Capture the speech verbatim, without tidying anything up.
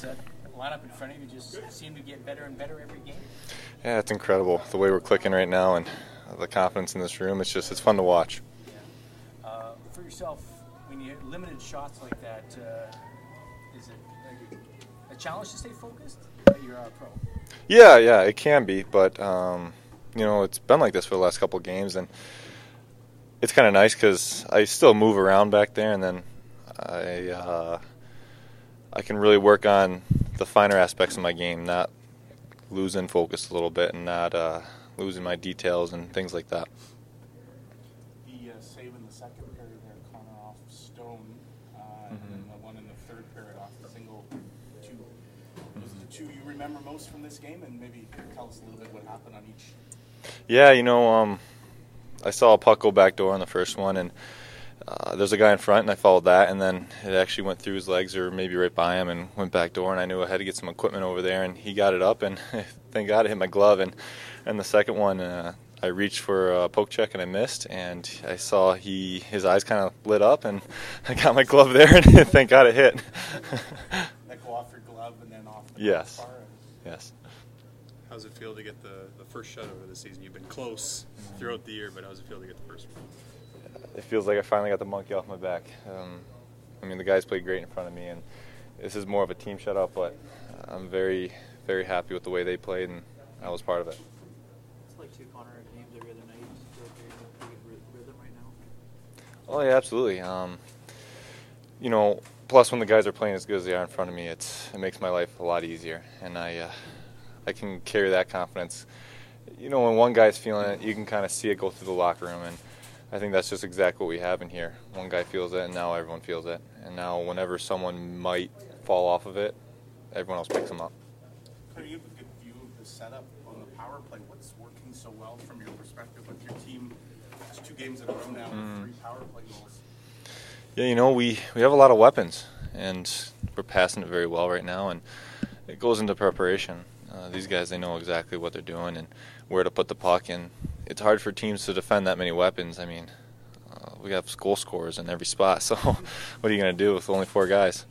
Does that lineup in front of you just seem to get better and better every game? Yeah, it's incredible the way we're clicking right now and the confidence in this room. It's just it's fun to watch. Yeah. Uh, for yourself, when you hit limited shots like that, uh, is it a challenge to stay focused? But you're a pro. Yeah, yeah, it can be, but um, you know, it's been like this for the last couple of games, and it's kind of nice because I still move around back there, and then I uh, I can really work on the finer aspects of my game, not losing focus a little bit and not uh, losing my details and things like that. The uh, save in the second period there, Connor off Stone, uh, mm-hmm. and then the one in the third period off the single two. Those are the two you remember most from this game, and maybe tell us a little bit what happened on each. Yeah, you know, um, I saw a puck go back door on the first one, and uh, there's a guy in front, and I followed that, and then it actually went through his legs or maybe right by him and went back door, and I knew I had to get some equipment over there, and he got it up, and thank God it hit my glove. And, and the second one, uh, I reached for a poke check, and I missed, and I saw he his eyes kind of lit up, and I got my glove there, and thank God it hit. That go off your glove and then off the yes. bar? Yes. How does it feel to get the, the first shutout of the season? You've been close throughout the year, but how does it feel to get the first one? It feels like I finally got the monkey off my back. Um, I mean, the guys played great in front of me, and this is more of a team shutout, but I'm very, very happy with the way they played, and I was part of it. It's like two Connor games every other night. Do you feel like you're in a pretty good rhythm right now? Oh, yeah, absolutely. Um, you know, plus when the guys are playing as good as they are in front of me, it's it makes my life a lot easier, and I uh, I can carry that confidence. You know, when one guy's feeling it, you can kind of see it go through the locker room, and I think that's just exactly what we have in here. One guy feels it, and now everyone feels it. And now whenever someone might fall off of it, everyone else picks them up. Could you have a good view of the setup on the power play? What's working so well from your perspective with your team? It's two games in a row now Mm. with three power play goals. Yeah, you know, we, we have a lot of weapons, and we're passing it very well right now, and it goes into preparation. Uh, these guys, they know exactly what they're doing and where to put the puck, and it's hard for teams to defend that many weapons. I mean, uh, we have goal scorers in every spot, so what are you going to do with only four guys?